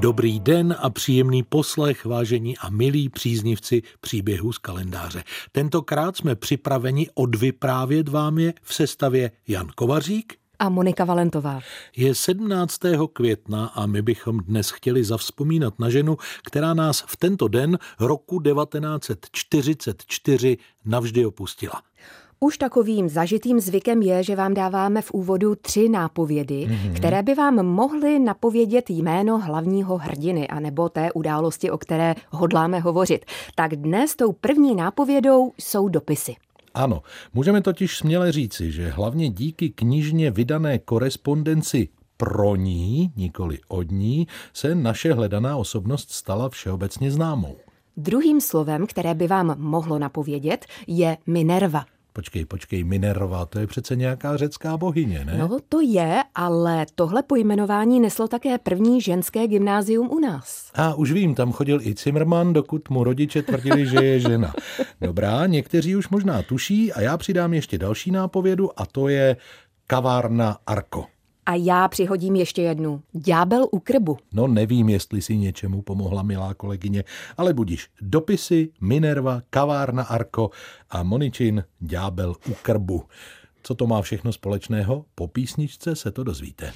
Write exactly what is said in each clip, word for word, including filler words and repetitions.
Dobrý den a příjemný poslech, vážení a milí příznivci příběhů z kalendáře. Tentokrát jsme připraveni odvyprávět vám je v sestavě Jan Kovařík a Monika Valentová. Je sedmnáctého května a my bychom dnes chtěli zavzpomínat na ženu, která nás v tento den roku devatenáct set čtyřicet čtyři navždy opustila. Už takovým zažitým zvykem je, že vám dáváme v úvodu tři nápovědy, mm-hmm. které by vám mohly napovědět jméno hlavního hrdiny anebo té události, o které hodláme hovořit. Tak dnes tou první nápovědou jsou dopisy. Ano, můžeme totiž směle říci, že hlavně díky knižně vydané korespondenci pro ní, nikoli od ní, se naše hledaná osobnost stala všeobecně známou. Druhým slovem, které by vám mohlo napovědět, je Minerva. Počkej, počkej, Minerva, to je přece nějaká řecká bohyně, ne? No to je, ale tohle pojmenování neslo také první ženské gymnázium u nás. A už vím, tam chodil i Zimmermann, dokud mu rodiče tvrdili, že je žena. Dobrá, někteří už možná tuší a já přidám ještě další nápovědu a to je kavárna Arco. A já přihodím ještě jednu. Ďábel u krbu. No nevím, jestli si něčemu pomohla, milá kolegyně, ale budiš. Dopisy, Minerva, kavárna Arco a Moničin Ďábel u krbu. Co to má všechno společného? Po písničce se to dozvíte.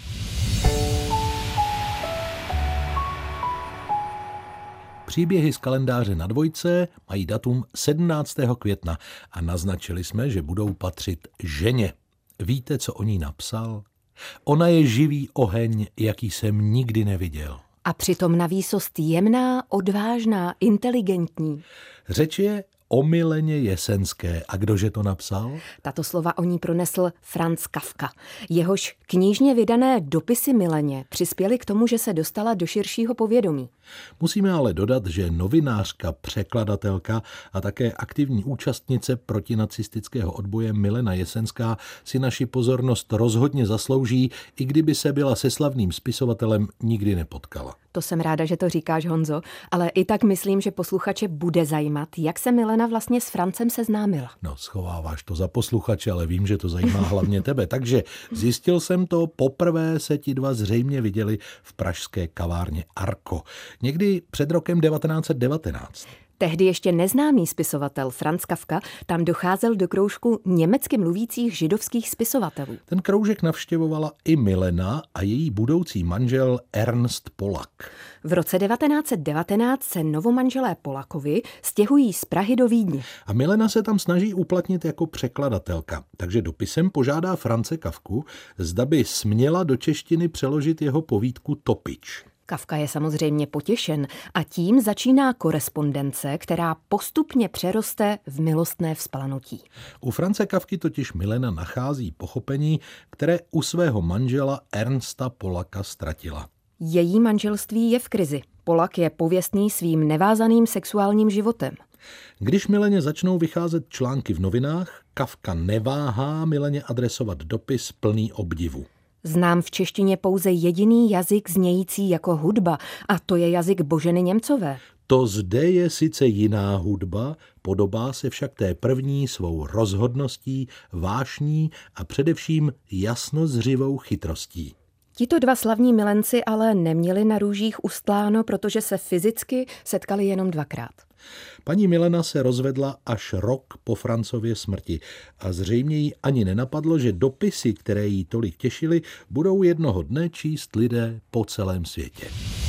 Příběhy z kalendáře na dvojce mají datum sedmnáctého května a naznačili jsme, že budou patřit ženě. Víte, co o ní napsal? Ona je živý oheň, jaký jsem nikdy neviděl. A přitom na výsost jemná, odvážná, inteligentní. Řeč je o Mileně Jesenské. A kdože to napsal? Tato slova o ní pronesl Franz Kafka. Jehož knižně vydané dopisy Mileně přispěly k tomu, že se dostala do širšího povědomí. Musíme ale dodat, že novinářka, překladatelka a také aktivní účastnice protinacistického odboje Milena Jesenská si naši pozornost rozhodně zaslouží, i kdyby se byla se slavným spisovatelem nikdy nepotkala. To jsem ráda, že to říkáš, Honzo, ale i tak myslím, že posluchače bude zajímat, jak se Milena vlastně s Francem seznámila. No, schováváš to za posluchače, ale vím, že to zajímá hlavně tebe. Takže zjistil jsem to, poprvé se ti dva zřejmě viděli v pražské kavárně Arco. Někdy před rokem devatenáct set devatenáct. Tehdy ještě neznámý spisovatel Franz Kafka tam docházel do kroužku německy mluvících židovských spisovatelů. Ten kroužek navštěvovala i Milena a její budoucí manžel Ernst Polak. V roce devatenáct set devatenáct se novomanželé Polakovi stěhují z Prahy do Vídně. A Milena se tam snaží uplatnit jako překladatelka, takže dopisem požádá France Kafku, zda by směla do češtiny přeložit jeho povídku Topič. Kafka je samozřejmě potěšen a tím začíná korespondence, která postupně přeroste v milostné vzplanutí. U France Kafky totiž Milena nachází pochopení, které u svého manžela Ernsta Polaka ztratila. Její manželství je v krizi. Polak je pověstný svým nevázaným sexuálním životem. Když Mileně začnou vycházet články v novinách, Kafka neváhá Mileně adresovat dopis plný obdivu. Znám v češtině pouze jediný jazyk znějící jako hudba, a to je jazyk Boženy Němcové. To zde je sice jiná hudba, podobá se však té první svou rozhodností, vášní a především jasnozřivou chytrostí. Tito dva slavní milenci ale neměli na růžích ustláno, protože se fyzicky setkali jenom dvakrát. Paní Milena se rozvedla až rok po Francově smrti a zřejmě jí ani nenapadlo, že dopisy, které jí tolik těšily, budou jednoho dne číst lidé po celém světě.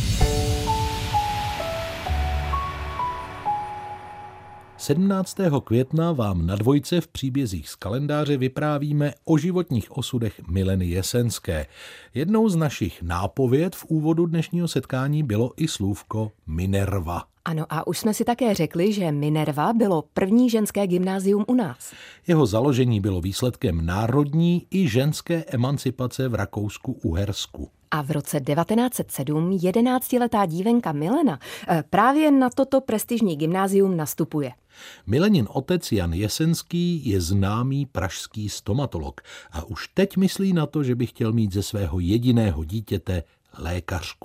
sedmnáctého května vám na dvojce v příbězích z kalendáře vyprávíme o životních osudech Mileny Jesenské. Jednou z našich nápověd v úvodu dnešního setkání bylo i slůvko Minerva. Ano, a už jsme si také řekli, že Minerva bylo první ženské gymnázium u nás. Jeho založení bylo výsledkem národní i ženské emancipace v Rakousku-Uhersku. A v roce devatenáct set sedm jedenáctiletá dívenka Milena právě na toto prestižní gymnázium nastupuje. Milenin otec Jan Jesenský je známý pražský stomatolog a už teď myslí na to, že by chtěl mít ze svého jediného dítěte lékařku.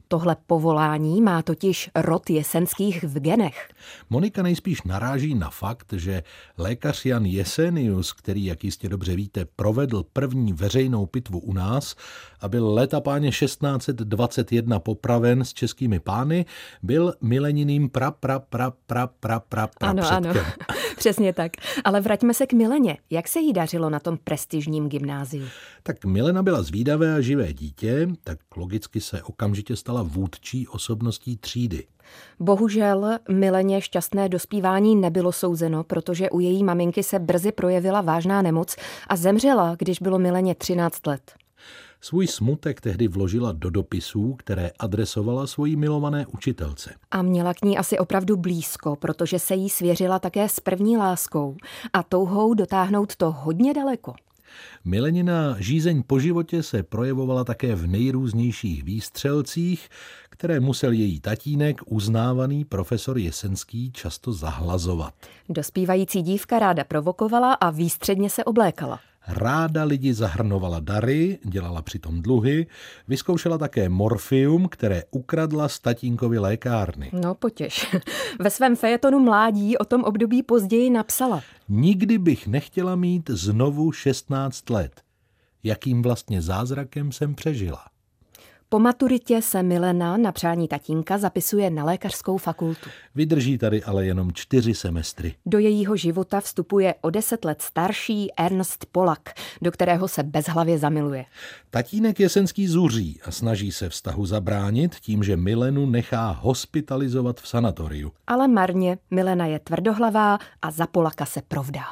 Tohle povolání má totiž rod Jesenských v genech. Monika nejspíš naráží na fakt, že lékař Jan Jesenius, který, jak jistě dobře víte, provedl první veřejnou pitvu u nás a byl léta páně šestnáct set dvacet jedna popraven s českými pány, byl mileniným pra pra pra pra pra pra pra Ano, ano, přesně tak. Ale vraťme se k Mileně. Jak se jí dařilo na tom prestižním gymnáziu? Tak Milena byla zvídavé a živé dítě, tak logicky se okamžitě stala vůdčí osobností třídy. Bohužel Mileně šťastné dospívání nebylo souzeno, protože u její maminky se brzy projevila vážná nemoc a zemřela, když bylo Mileně třináct let. Svůj smutek tehdy vložila do dopisů, které adresovala svojí milované učitelce. A měla k ní asi opravdu blízko, protože se jí svěřila také s první láskou a touhou dotáhnout to hodně daleko. Milenina žízeň po životě se projevovala také v nejrůznějších výstřelcích, které musel její tatínek, uznávaný profesor Jesenský, často zahlazovat. Dospívající dívka ráda provokovala a výstředně se oblékala. Ráda lidi zahrnovala dary, dělala přitom dluhy, vyzkoušela také morfium, které ukradla z tatínkovy lékárny. No potěš. Ve svém fejetonu Mládí o tom období později napsala. Nikdy bych nechtěla mít znovu šestnáct let. Jakým vlastně zázrakem jsem přežila. Po maturitě se Milena na přání tatínka zapisuje na lékařskou fakultu. Vydrží tady ale jenom čtyři semestry. Do jejího života vstupuje o deset let starší Ernst Polak, do kterého se bezhlavě zamiluje. Tatínek Jesenský zuří a snaží se vztahu zabránit tím, že Milenu nechá hospitalizovat v sanatoriu. Ale marně, Milena je tvrdohlavá a za Polaka se provdá.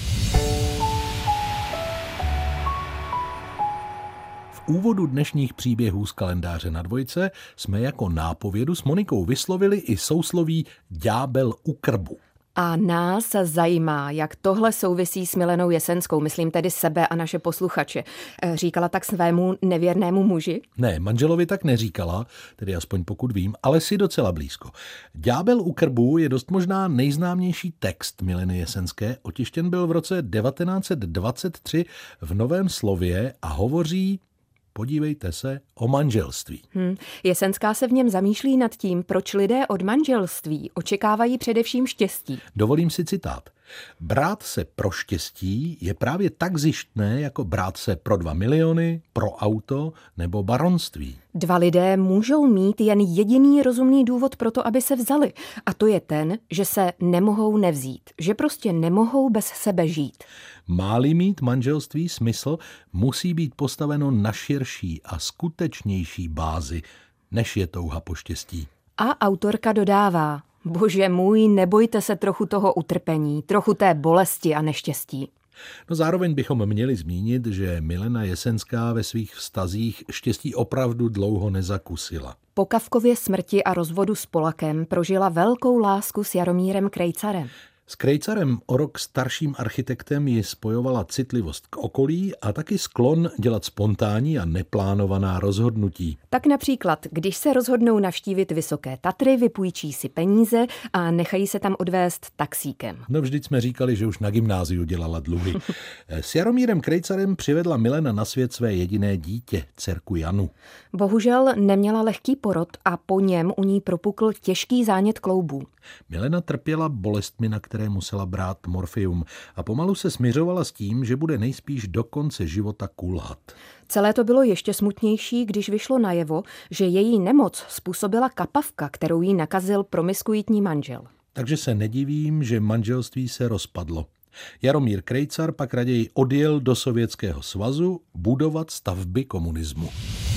V úvodu dnešních příběhů z kalendáře na dvojce jsme jako nápovědu s Monikou vyslovili i sousloví ďábel u krbu. A nás zajímá, jak tohle souvisí s Milenou Jesenskou, myslím tedy sebe a naše posluchače. Říkala tak svému nevěrnému muži? Ne, manželovi tak neříkala, tedy aspoň pokud vím, ale si docela blízko. Ďábel u krbu je dost možná nejznámější text Mileny Jesenské, otištěn byl v roce devatenáct set dvacet tři v Novém slově a hovoří, podívejte se, o manželství. Hmm. Jesenská se v něm zamýšlí nad tím, proč lidé od manželství očekávají především štěstí. Dovolím si citát. Brát se pro štěstí je právě tak zištné, jako brát se pro dva miliony, pro auto nebo baronství. Dva lidé můžou mít jen jediný rozumný důvod pro to, aby se vzali. A to je ten, že se nemohou nevzít. Že prostě nemohou bez sebe žít. Má-li mít manželství smysl, musí být postaveno na širší a skutečnější bázi, než je touha po štěstí. A autorka dodává, bože můj, nebojte se trochu toho utrpení, trochu té bolesti a neštěstí. No zároveň bychom měli zmínit, že Milena Jesenská ve svých vztazích štěstí opravdu dlouho nezakusila. Po Kafkově smrti a rozvodu s Polakem prožila velkou lásku s Jaromírem Krejcarem. S Krejcarem, o rok starším architektem, ji spojovala citlivost k okolí a taky sklon dělat spontánní a neplánovaná rozhodnutí. Tak například, když se rozhodnou navštívit Vysoké Tatry, vypůjčí si peníze a nechají se tam odvést taxíkem. No vždyť jsme říkali, že už na gymnáziu dělala dluhy. S Jaromírem Krejcarem přivedla Milena na svět své jediné dítě, dcerku Janu. Bohužel neměla lehký porod a po něm u ní propukl těžký zánět kloubů. Milena trpěla bolestmi, na které musela brát morfium a pomalu se smiřovala s tím, že bude nejspíš do konce života kulhat. Celé to bylo ještě smutnější, když vyšlo najevo, že její nemoc způsobila kapavka, kterou jí nakazil promiskuitní manžel. Takže se nedivím, že manželství se rozpadlo. Jaromír Krejcar pak raději odjel do Sovětského svazu budovat stavby komunismu.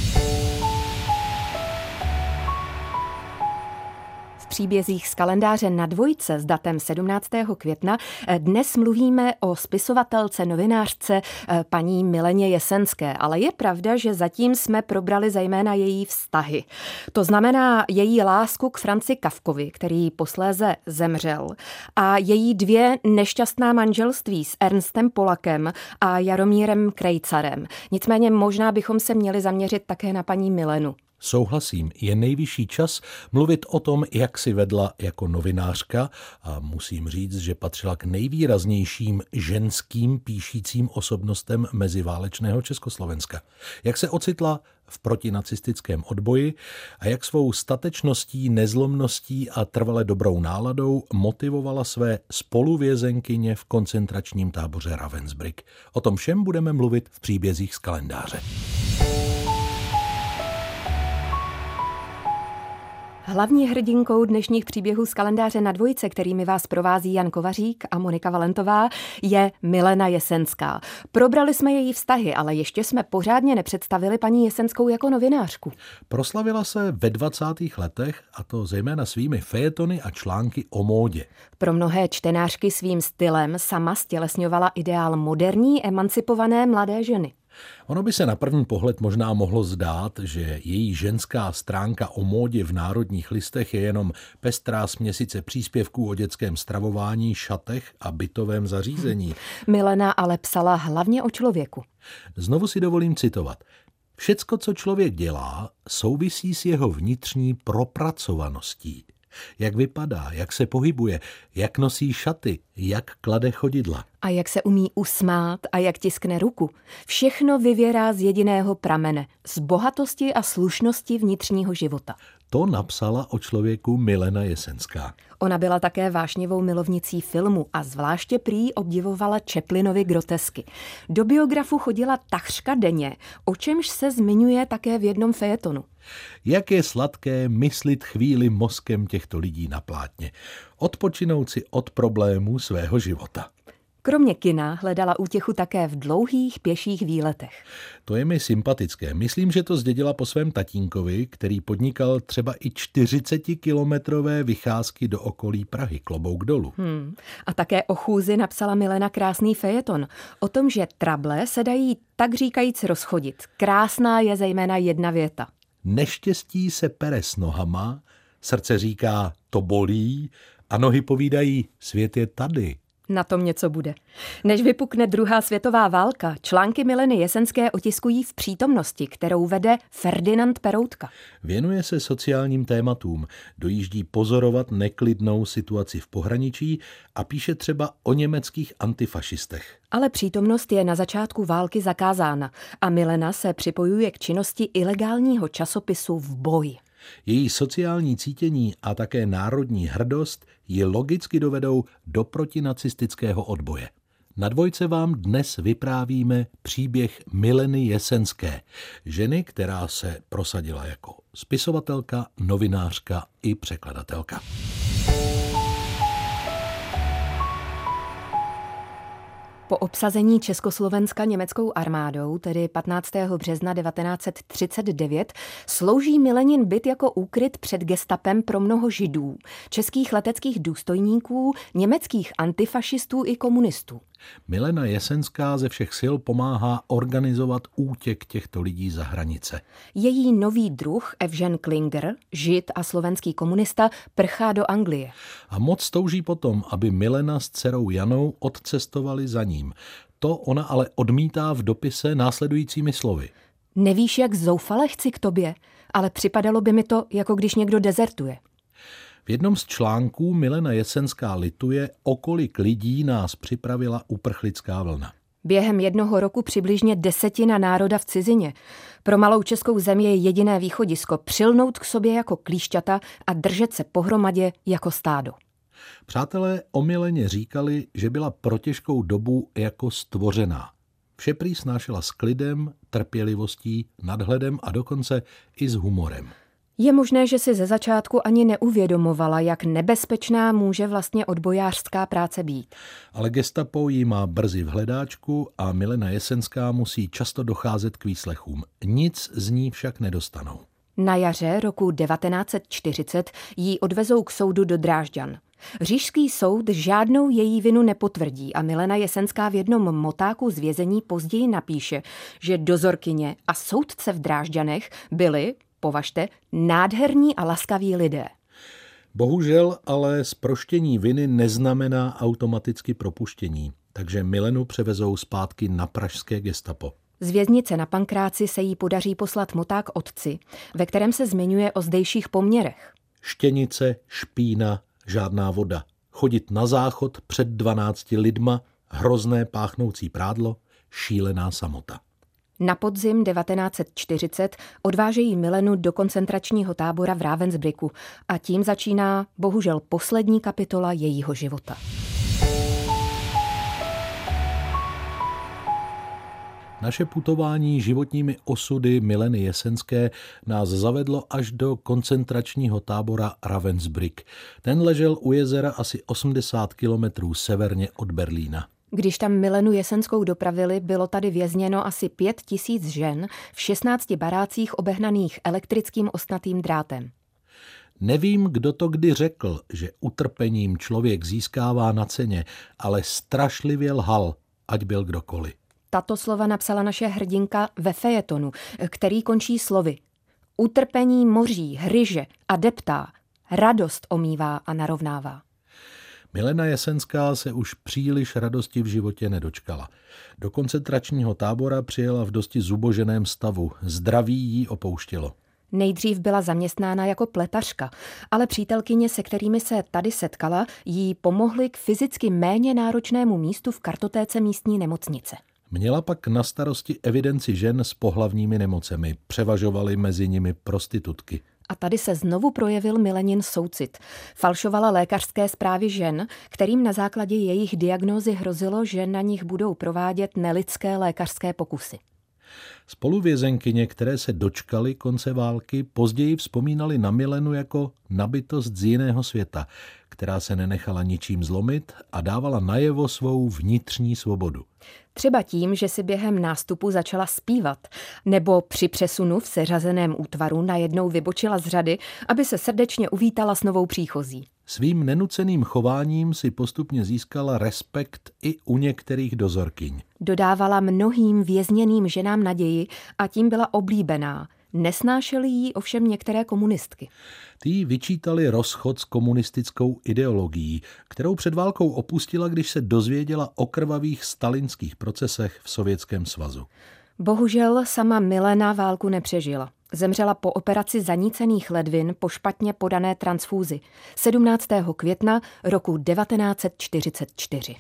Příbězích z kalendáře na dvojce s datem sedmnáctého května dnes mluvíme o spisovatelce, novinářce paní Mileně Jesenské, ale je pravda, že zatím jsme probrali zejména její vztahy. To znamená její lásku k Franci Kafkovi, který posléze zemřel, a její dvě nešťastná manželství s Ernstem Polakem a Jaromírem Krejcarem. Nicméně možná bychom se měli zaměřit také na paní Milenu. Souhlasím, je nejvyšší čas mluvit o tom, jak si vedla jako novinářka a musím říct, že patřila k nejvýraznějším ženským píšícím osobnostem meziválečného Československa. Jak se ocitla v protinacistickém odboji a jak svou statečností, nezlomností a trvale dobrou náladou motivovala své spoluvězenkyně v koncentračním táboře Ravensbrück. O tom všem budeme mluvit v příbězích z kalendáře. Hlavní hrdinkou dnešních příběhů z kalendáře Na dvojce, kterými vás provází Jan Kovařík a Monika Valentová, je Milena Jesenská. Probrali jsme její vztahy, ale ještě jsme pořádně nepředstavili paní Jesenskou jako novinářku. Proslavila se ve dvacátých letech, a to zejména svými fejetony a články o módě. Pro mnohé čtenářky svým stylem sama stělesňovala ideál moderní, emancipované mladé ženy. Ono by se na první pohled možná mohlo zdát, že její ženská stránka o módě v Národních listech je jenom pestrá směsice příspěvků o dětském stravování, šatech a bytovém zařízení. Milena ale psala hlavně o člověku. Znovu si dovolím citovat. Všecko, co člověk dělá, souvisí s jeho vnitřní propracovaností. Jak vypadá, jak se pohybuje, jak nosí šaty, jak klade chodidla. A jak se umí usmát a jak tiskne ruku. Všechno vyvěrá z jediného pramene, z bohatosti a slušnosti vnitřního života. To napsala o člověku Milena Jesenská. Ona byla také vášnivou milovnicí filmu a zvláště prý obdivovala Chaplinovy grotesky. Do biografu chodila takřka denně, o čemž se zmiňuje také v jednom fejetonu. Jak je sladké myslit chvíli mozkem těchto lidí na plátně. Odpočinout si od problémů svého života. Kromě kina hledala útěchu také v dlouhých pěších výletech. To je mi sympatické. Myslím, že to zdědila po svém tatínkovi, který podnikal třeba i čtyřicetikilometrové vycházky do okolí Prahy, klobouk dolů. Hmm. A také o chůzi napsala Milena krásný fejeton. O tom, že trable se dají tak říkajíc rozchodit. Krásná je zejména jedna věta. Neštěstí se pere s nohama, srdce říká to bolí a nohy povídají svět je tady. Na tom něco bude. Než vypukne druhá světová válka, články Mileny Jesenské otiskují v přítomnosti, kterou vede Ferdinand Peroutka. Věnuje se sociálním tématům, dojíždí pozorovat neklidnou situaci v pohraničí a píše třeba o německých antifašistech. Ale přítomnost je na začátku války zakázána a Milena se připojuje k činnosti ilegálního časopisu V boj. Její sociální cítění a také národní hrdost ji logicky dovedou do protinacistického odboje. Na dvojce vám dnes vyprávíme příběh Mileny Jesenské, ženy, která se prosadila jako spisovatelka, novinářka i překladatelka. Po obsazení Československa německou armádou, tedy patnáctého března devatenáct set třicet devět, slouží Milenin byt jako úkryt před gestapem pro mnoho židů, českých leteckých důstojníků, německých antifašistů i komunistů. Milena Jesenská ze všech sil pomáhá organizovat útěk těchto lidí za hranice. Její nový druh Evžen Klinger, žid a slovenský komunista, prchá do Anglie. A moc touží potom, aby Milena s dcerou Janou odcestovali za ním. To ona ale odmítá v dopise následujícími slovy. Nevíš, jak zoufale chci k tobě, ale připadalo by mi to, jako když někdo dezertuje. V jednom z článků Milena Jesenská lituje, o kolik lidí nás připravila uprchlická vlna. Během jednoho roku přibližně desetina národa v cizině. Pro malou českou zemi je jediné východisko přilnout k sobě jako klíšťata a držet se pohromadě jako stádo. Přátelé o Mileně říkali, že byla pro těžkou dobu jako stvořená. Vše prý snášela s klidem, trpělivostí, nadhledem a dokonce i s humorem. Je možné, že si ze začátku ani neuvědomovala, jak nebezpečná může vlastně odbojářská práce být. Ale gestapo jí má brzy v hledáčku a Milena Jesenská musí často docházet k výslechům. Nic z ní však nedostanou. Na jaře roku devatenáct set čtyřicet jí odvezou k soudu do Drážďan. Říšský soud žádnou její vinu nepotvrdí a Milena Jesenská v jednom motáku z vězení později napíše, že dozorkyně a soudce v Drážďanech byli, považte, nádherní a laskaví lidé. Bohužel ale zproštění viny neznamená automaticky propuštění, takže Milenu převezou zpátky na pražské gestapo. Z věznice na Pankráci se jí podaří poslat moták otci, ve kterém se zmiňuje o zdejších poměrech. Štěnice, špína, žádná voda. Chodit na záchod před dvanácti lidma, hrozné páchnoucí prádlo, šílená samota. Na podzim devatenáct set čtyřicet odvážejí Milenu do koncentračního tábora v Ravensbrücku a tím začíná bohužel poslední kapitola jejího života. Naše putování životními osudy Mileny Jesenské nás zavedlo až do koncentračního tábora Ravensbrück. Ten ležel u jezera asi osmdesát kilometrů severně od Berlína. Když tam Milenu Jesenskou dopravili, bylo tady vězněno asi pět tisíc žen v šestnácti barácích obehnaných elektrickým ostnatým drátem. Nevím, kdo to kdy řekl, že utrpením člověk získává na ceně, ale strašlivě lhal, ať byl kdokoliv. Tato slova napsala naše hrdinka ve fejetonu, který končí slovy: utrpení moří, hryže a deptá, radost omývá a narovnává. Milena Jesenská se už příliš radosti v životě nedočkala. Do koncentračního tábora přijela v dosti zuboženém stavu, zdraví jí opouštělo. Nejdřív byla zaměstnána jako pletařka, ale přítelkyně, se kterými se tady setkala, jí pomohly k fyzicky méně náročnému místu v kartotéce místní nemocnice. Měla pak na starosti evidenci žen s pohlavními nemocemi, převažovaly mezi nimi prostitutky. A tady se znovu projevil Milenin soucit. Falšovala lékařské zprávy žen, kterým na základě jejich diagnózy hrozilo, že na nich budou provádět nelidské lékařské pokusy. Spoluvězenkyně, které se dočkaly konce války, později vzpomínali na Milenu jako nabytost z jiného světa, která se nenechala ničím zlomit a dávala najevo svou vnitřní svobodu. Třeba tím, že si během nástupu začala zpívat, nebo při přesunu v seřazeném útvaru najednou vybočila z řady, aby se srdečně uvítala s novou příchozí. Svým nenuceným chováním si postupně získala respekt i u některých dozorkyň. Dodávala mnohým vězněným ženám naději a tím byla oblíbená. Nesnášely jí ovšem některé komunistky. Ty vyčítali rozchod s komunistickou ideologií, kterou před válkou opustila, když se dozvěděla o krvavých stalinských procesech v Sovětském svazu. Bohužel sama Milena válku nepřežila. Zemřela po operaci zanícených ledvin po špatně podané transfúzi sedmnáctého května roku devatenáct set čtyřicet čtyři.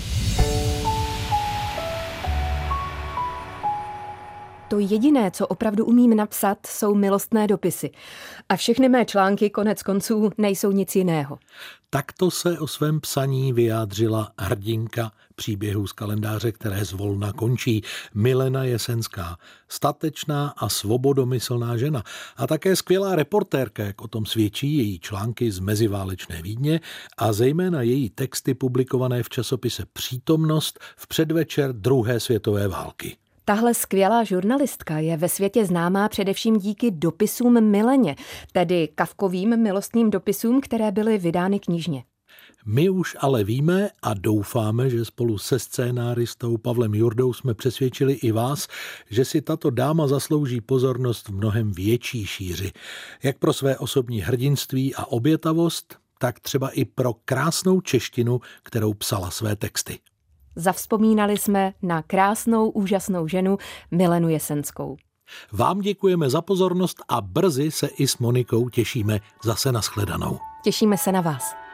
To jediné, co opravdu umím napsat, jsou milostné dopisy. A všechny mé články konec konců nejsou nic jiného. Takto se o svém psaní vyjádřila hrdinka příběhů z kalendáře, které zvolna končí, Milena Jesenská. Statečná a svobodomyslná žena a také skvělá reportérka, jak o tom svědčí její články z meziválečné Vídně a zejména její texty publikované v časopise Přítomnost v předvečer druhé světové války. Tahle skvělá žurnalistka je ve světě známá především díky dopisům Mileně, tedy Kafkovým milostným dopisům, které byly vydány knižně. My už ale víme a doufáme, že spolu se scénáristou Pavlem Jurdou jsme přesvědčili i vás, že si tato dáma zaslouží pozornost v mnohem větší šíři. Jak pro své osobní hrdinství a obětavost, tak třeba i pro krásnou češtinu, kterou psala své texty. Zavzpomínali jsme na krásnou, úžasnou ženu Milenu Jesenskou. Vám děkujeme za pozornost a brzy se i s Monikou těšíme zase na shledanou. Těšíme se na vás.